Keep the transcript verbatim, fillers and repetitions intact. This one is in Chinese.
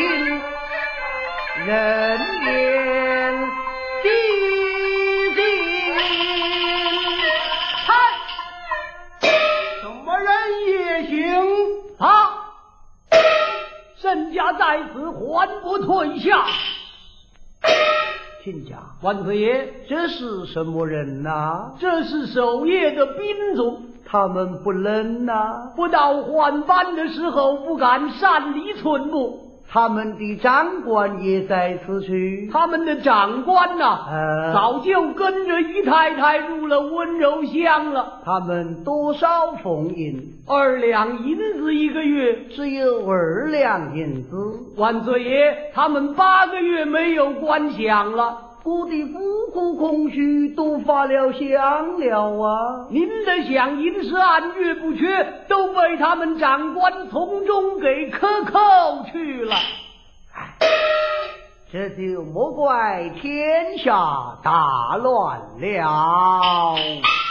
人言地尽。 嗨，什么人也行啊！ 沈家在此，还不退下？ 亲家， 万岁爷， 这是什么人呐、啊？ 这是守夜的兵卒， 他们不冷呐、啊， 不到换班的时候，不敢擅离寸步。 他们的长官也在此区， 他们的长官呐、啊， 呃， 早就跟着姨太太入了温柔乡了。 他们多少俸银？ 二两银子一个月， 只有二两银子。 万岁爷，他们八个月没有官饷了。 我的府库空虚，都发了饷了啊！ 您的饷银是按月不缺，都被他们长官从中给克扣去了。 这就莫怪天下大乱了。